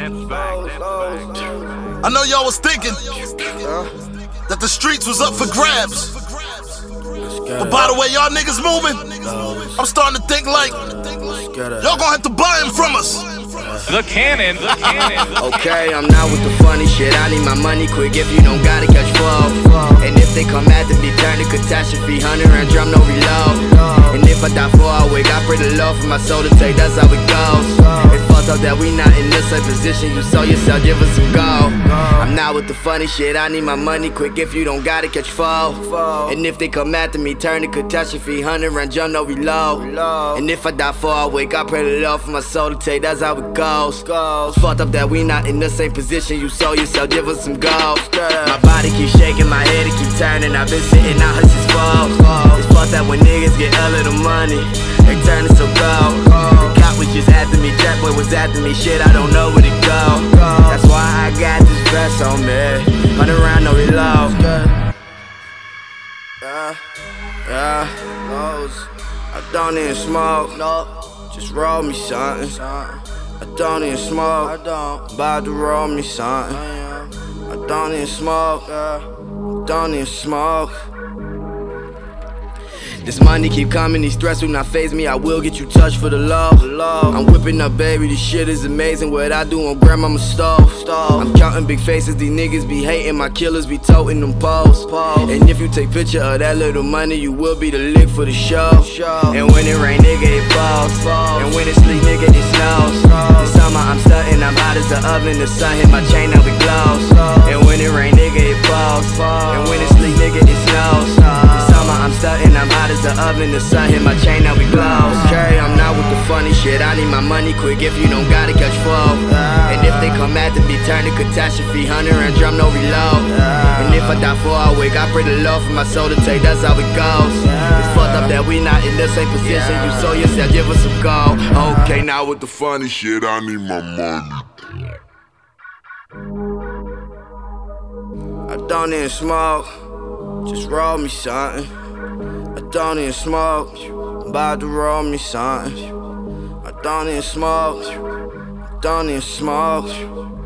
I know y'all was thinking that the streets was up for grabs, but by the way y'all niggas moving, I'm starting to think like y'all gonna have to buy him from us. The Cannon. Okay, I'm not with the funny shit. I need my money quick if you don't gotta catch flow. And if they come after me, turn to catastrophe. 100 round drum, no reload. And if I die for a week, I pray the Lord for my soul to take. That's how it goes. It's fucked up that we not in the same position. You sold yourself, give us some go. I'm not with the funny shit. I need my money quick if you don't gotta catch flow. And if they come after me, turn to catastrophe. 100 round drum, no reload. And if I die for a week, I pray the Lord for my soul to take. That's how it goes. It's fucked up that we not in the same position. You sold yourself, give us some gold. My body keep shaking, my head it keep turning. I've been sitting out here since fall. It's fucked up when niggas get a little money, they turn it so cold. The cop was just after me, Jack boy was after me. Shit, I don't know where to go. That's why I got this vest on me. 100 round, no reload. I don't even smoke. Just roll me something. I don't even smoke. About to roll me something. I don't even smoke. Don't even smoke. This money keep coming, these threats will not faze me. I will get you touched for the love. I'm whipping up, baby, this shit is amazing. What I do on grandmama's stove. I'm counting big faces, these niggas be hating. My killers be toting them posts. And if you take picture of that little money, you will be the lick for the show. And when it rain, nigga, it falls. And when it sleep, nigga, it snows. This summer I'm stunting, I'm hot as the oven. The sun hit my chain, now it glows. And when it rain, nigga, it falls. And when it sleep, nigga, it snows. This summer I'm stunting, I'm hot as the oven. The sun hit my chain, now we glows. Okay, I'm not with the funny shit. I need my money quick if you don't gotta catch flow. And if they come after me, turn to catastrophe. 100 round drum, no reload. And if I die for a week, I pray the Lord for my soul to take. That's how it goes. It's fucked up that we not in the same position. You sold yourself, give us some gold. Okay, now with the funny shit, I need my money. I don't even smoke. Just roll me something. I don't even smoke. About to roll me something. I don't even smoke. Don't even smoke.